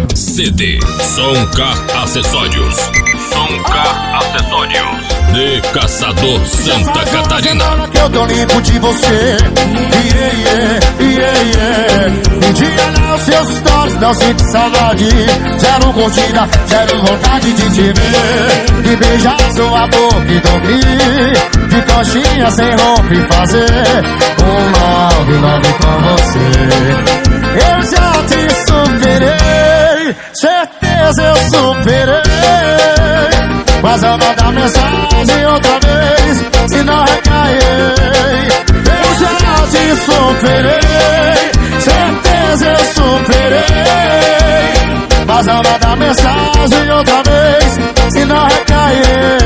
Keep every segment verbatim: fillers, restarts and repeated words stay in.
C D Soncar Acessórios. Soncar Acessórios de Caçador, Santa Catarina. Que eu tô limpo de você. Yeah, yeah, yeah, yeah. Um dia lá os seus stories, não sinto saudade. Zero curtida, zero vontade de te ver. De beijar sua boca e dormir. De coxinha sem roupa e fazer um love, love com você. Eu já te superei, certeza eu superei. Mas eu mandar mensagem outra vez, se não recair. Eu já te superei, certeza eu superei. Mas eu mandar mensagem outra vez, se não recair.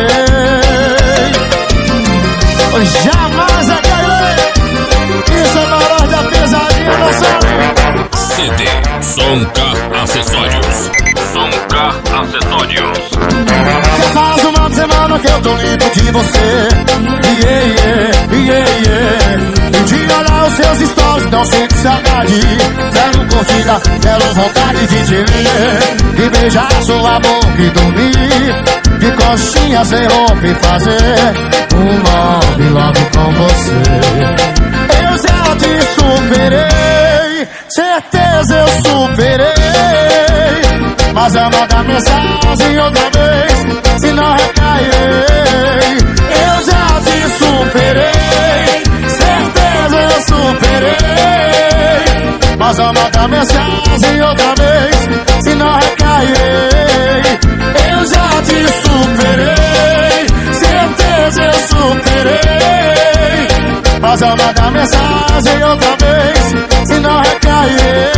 Jamais recairei. Isso é valor da pesadinha, meu sonho. C D Soncar Acessórios. Soncar Acessórios. Já faz uma semana que eu tô limpo de você. Yeah, yeah, yeah, yeah. Um dia olhar os seus stories, não sinto saudade. Zero curtida, zero vontade de te ver. De beijar sua boca e dormir. De coxinha sem roupa e fazer um love, love com você. Eu já te superei, certeza eu superei. Mas eu mandar mensagem outra vez, se não recair. Eu já te superei, certeza eu superei. Mas eu mandar mensagem outra vez, se não recair. Eu já te superei, certeza eu superei. Mas eu mandar mensagem outra vez, se não recair.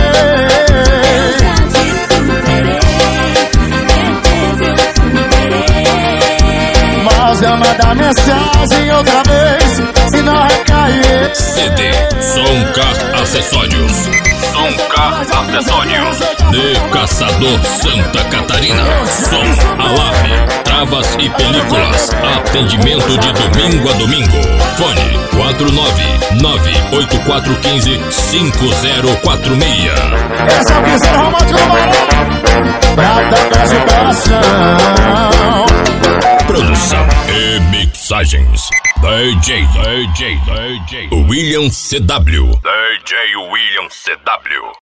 Mas eu mandar mensagem outra vez, se não recair. C D Soncar Acessórios. Soncar Acessórios de Caçador, Santa Catarina. Som, alarme, travas e películas. Atendimento de domingo a domingo. Fone quatro nove nove oito quatro um cinco cinco zero quatro seis. Esse é o pincel romântico do Barão, pra tocar seu coração. Produção e mixagens D J, D J, D J William C W. D J William C W.